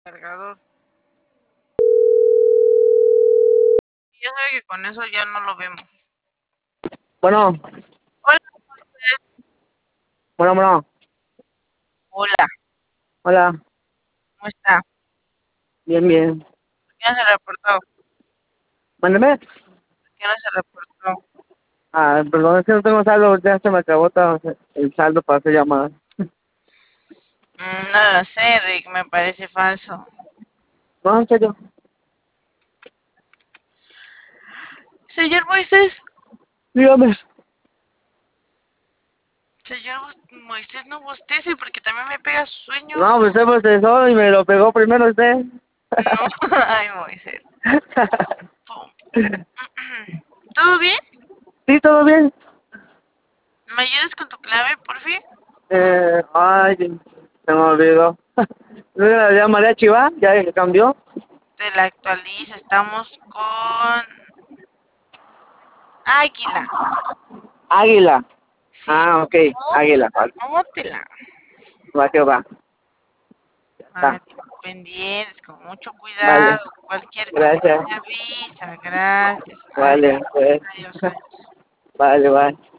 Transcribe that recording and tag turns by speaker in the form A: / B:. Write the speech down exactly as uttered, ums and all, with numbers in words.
A: cargador. Ya sabe que con eso ya no lo vemos.
B: Bueno,
A: Hola,
B: bueno, bueno,
A: hola,
B: hola,
A: ¿cómo está?
B: bien, bien.
A: ¿Por qué no se reportó?
B: Mándeme.
A: ¿Por qué no se reportó?
B: Ah, perdón, es que no tengo saldo, ya se me acabó todo el saldo para hacer llamadas.
A: Mm, no lo sé, Rick, me parece falso.
B: No, en serio.
A: Señor Moisés,
B: Dígame.
A: señor Bos- Moisés, no bostece porque también me pega su sueño.
B: No, pues usted bostezó y me lo pegó primero usted.
A: No, ay, Moisés. Pum. ¿Todo bien?
B: Sí, todo bien.
A: ¿Me ayudas con tu clave, por fin?
B: Eh, ay, se me olvidó. ¿No era ya mariachi, va? ¿Ya cambió?
A: Te la actualizo, estamos con Águila.
B: Águila.
A: Sí,
B: Ah, ok,
A: ¿cómo?
B: águila, vale.
A: Anótela.
B: Va que va. Ya
A: Para
B: está.
A: pendientes, con mucho
B: Vale,
A: cuidado. Cualquier cosa
B: gracias.
A: me avisa. Gracias. Adiós,
B: Vale, pues,
A: adiós, adiós.
B: vale, vale.